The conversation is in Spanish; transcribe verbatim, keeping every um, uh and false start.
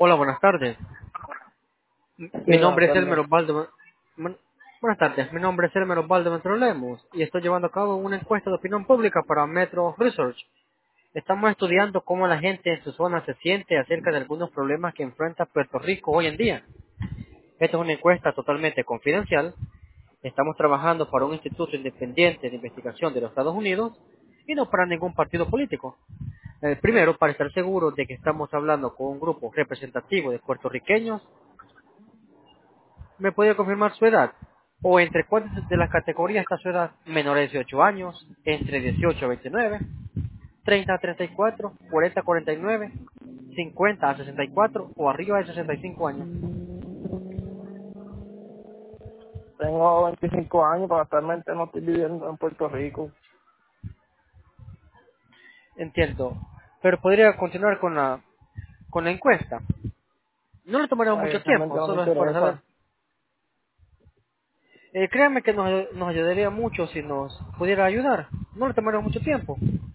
Hola, buenas tardes. M- Sí, Mi buenas nombre es Elmer tardes. Osvaldo. Buen- Buenas tardes, mi nombre es Elmer Osvaldo Metrolemos y estoy llevando a cabo una encuesta de opinión pública para Metro Research. Estamos estudiando cómo la gente en su zona se siente acerca de algunos problemas que enfrenta Puerto Rico hoy en día. Esta es una encuesta totalmente confidencial. Estamos trabajando para un instituto independiente de investigación de los Estados Unidos y no para ningún partido político. Eh, primero, para estar seguros de que estamos hablando con un grupo representativo de puertorriqueños. ¿Me puede confirmar su edad? ¿O entre cuántas de las categorías está su edad? Menores de dieciocho años, entre dieciocho a veintinueve, treinta a treinta y cuatro, cuarenta a cuarenta y nueve, cincuenta a sesenta y cuatro o arriba de sesenta y cinco años. Tengo veinticinco años, pero actualmente no estoy viviendo en Puerto Rico. Entiendo. Pero podría continuar con la, con la encuesta. No le tomará Ay, mucho realmente tiempo, no me solo es para saber. interesa. Eh, créanme que nos, nos ayudaría mucho si nos pudiera ayudar. No le tomará mucho tiempo.